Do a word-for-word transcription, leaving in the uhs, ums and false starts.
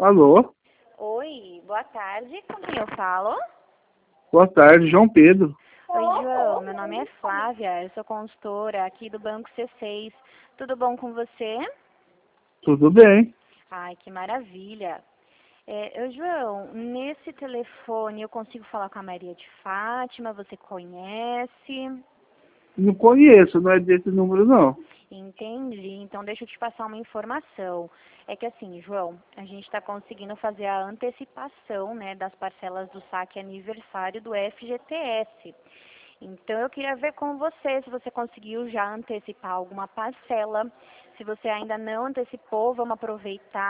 Alô? Oi, boa tarde. Com quem eu falo? Boa tarde, João Pedro. Oi, João. Meu nome é Flávia. Eu sou consultora aqui do Banco C seis. Tudo bom com você? Tudo bem? Ai, que maravilha. É, ô, João, nesse telefone eu consigo falar com a Maria de Fátima? Você conhece? Não conheço, não é desse número não. Entendi. Então, deixa eu te passar uma informação. É que assim, João, a gente está conseguindo fazer a antecipação, né, das parcelas do saque aniversário do F G T S. Então, eu queria ver com você se você conseguiu já antecipar alguma parcela. Se você ainda não antecipou, vamos aproveitar.